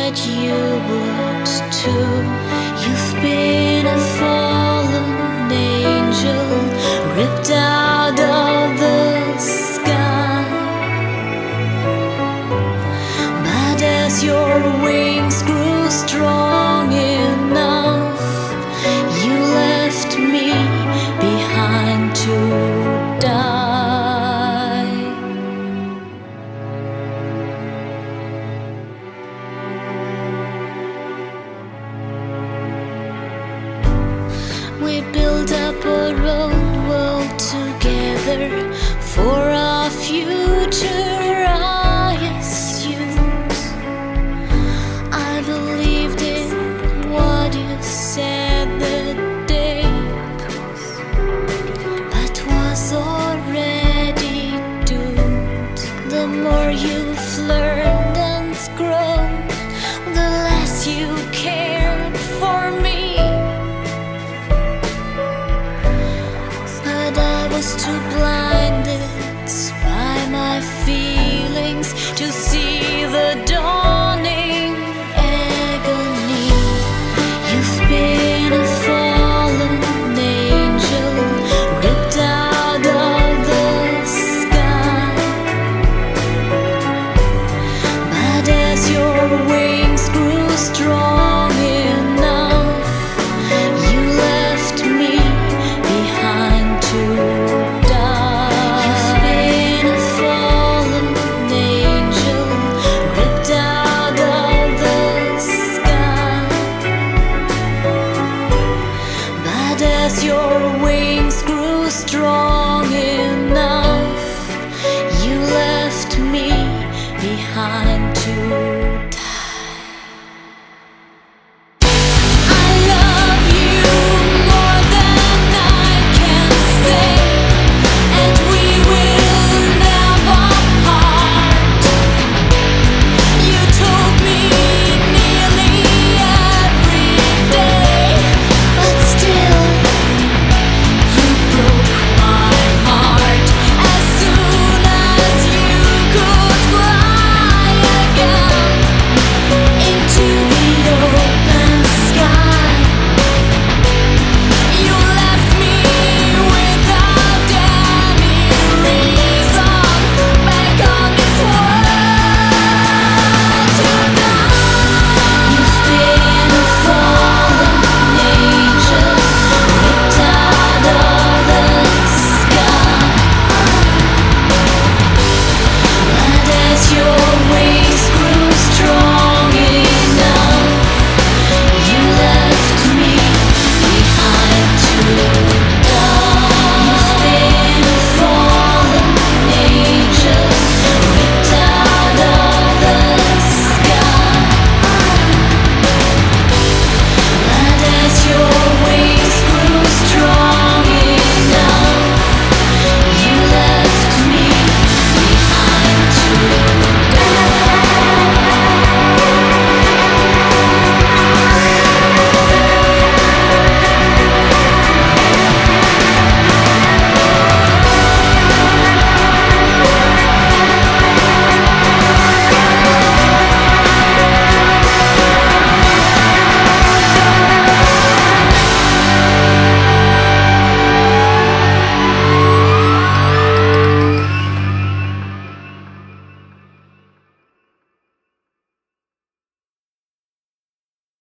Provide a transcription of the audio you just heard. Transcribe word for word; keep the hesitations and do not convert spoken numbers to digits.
that you would too. You've been a fallen angel, ripped out of the sky. But as your wings grew strong enough, you left me behind to die. We built up a road world together for our future, I assumed. I believed in what you said that day, but was already doomed. The more you've learned and grown, the less you cared for me. Was too blinded by my feelings to see the dawning agony. You've been a fallen angel, ripped out of the sky. But as your wings grew strong enough, you left me behind to as your wings grew strong enough, you left me behind too.